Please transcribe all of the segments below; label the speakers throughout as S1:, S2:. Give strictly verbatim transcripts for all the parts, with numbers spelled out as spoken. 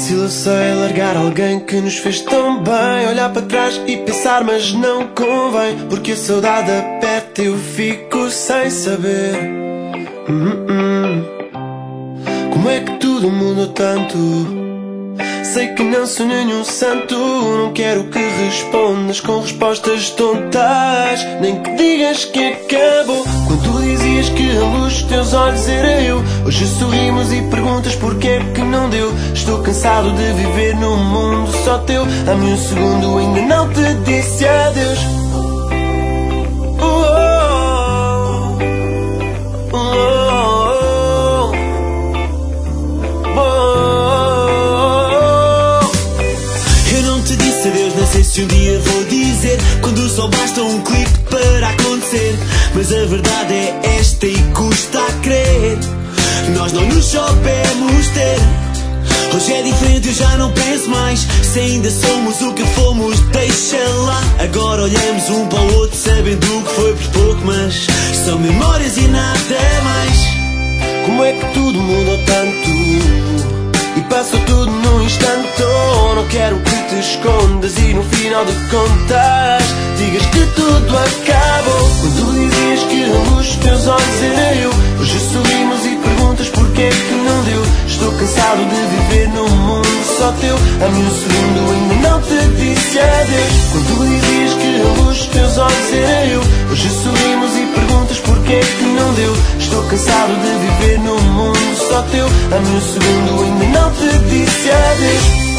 S1: difícil, eu sei, largar alguém que nos fez tão bem. Olhar para trás e pensar, mas não convém, porque a saudade aperta e eu fico sem saber hum, hum. Como é que tudo mudou tanto? Sei que não sou nenhum santo. Não quero que respondas com respostas tontas, nem que digas que acabou. Quando tu dizias que a luz dos teus olhos era eu, hoje sorrimos e perguntas porque é que não deu. Estou cansado de viver num mundo só teu. Dá-me um segundo, ainda não te disse adeus.
S2: Não sei se um dia vou dizer, quando só basta um clique para acontecer. Mas a verdade é esta e custa a crer, nós não nos soubemos ter. Hoje é diferente, eu já não penso mais. Se ainda somos o que fomos, deixa lá. Agora olhamos um para o outro sabendo que foi por pouco, mas são memórias e nada mais.
S1: Como é que tudo mudou tanto e passou tudo num instante? Oh, não quero que te escondas e no final de contas digas que tudo acabou. Quando tu dizias que a luz dos teus olhos era eu, hoje sorrimos e perguntas porque é que não deu. Estou cansado de viver num mundo só teu. Dá-me um segundo, ainda não te disse adeus. Quando tu dizias que a luz dos teus olhos era eu, hoje sorrimos e perguntas porque é que não deu. Estou cansado de viver num mundo só teu. Dá-me um segundo, ainda não te disse adeus.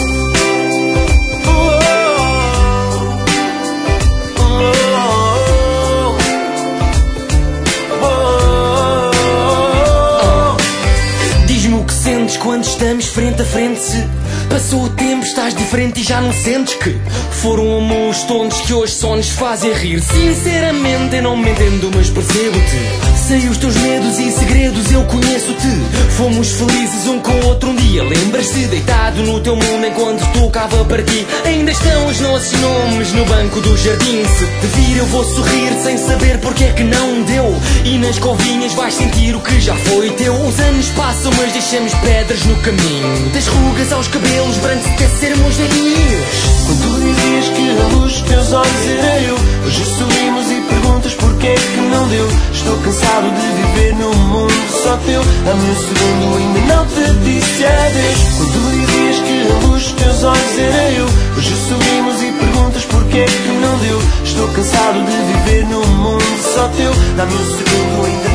S3: Quando estamos frente a frente, se passou o tempo, estás diferente e já não sentes que foram amores tontos que hoje só nos fazem rir. Sinceramente eu não me entendo, mas percebo-te. Sei os teus medos e segredos, eu conheço-te. Fomos felizes um com o outro um dia. Lembras-te, deitado no teu mundo enquanto tocava para ti. Ainda estão os nossos nomes no banco do jardim. Se te vir eu vou sorrir sem saber porque é que não deu. E nas covinhas vais sentir o que já foi teu. Os anos passam mas deixamos pedras no caminho, das rugas aos cabelos brancos até sermos velhinhos.
S1: Quando tu dizias que a luz dos teus olhos era eu, hoje sorrimos e perguntas porque é que não deu. Estou cansado de viver num mundo só teu. Dá-me um segundo, ainda não te disse adeus. Quando tu dizias que a luz dos teus olhos era eu, hoje sorrimos e perguntas porque é que não deu. Estou cansado de viver num mundo só teu. Dá-me um segundo, ainda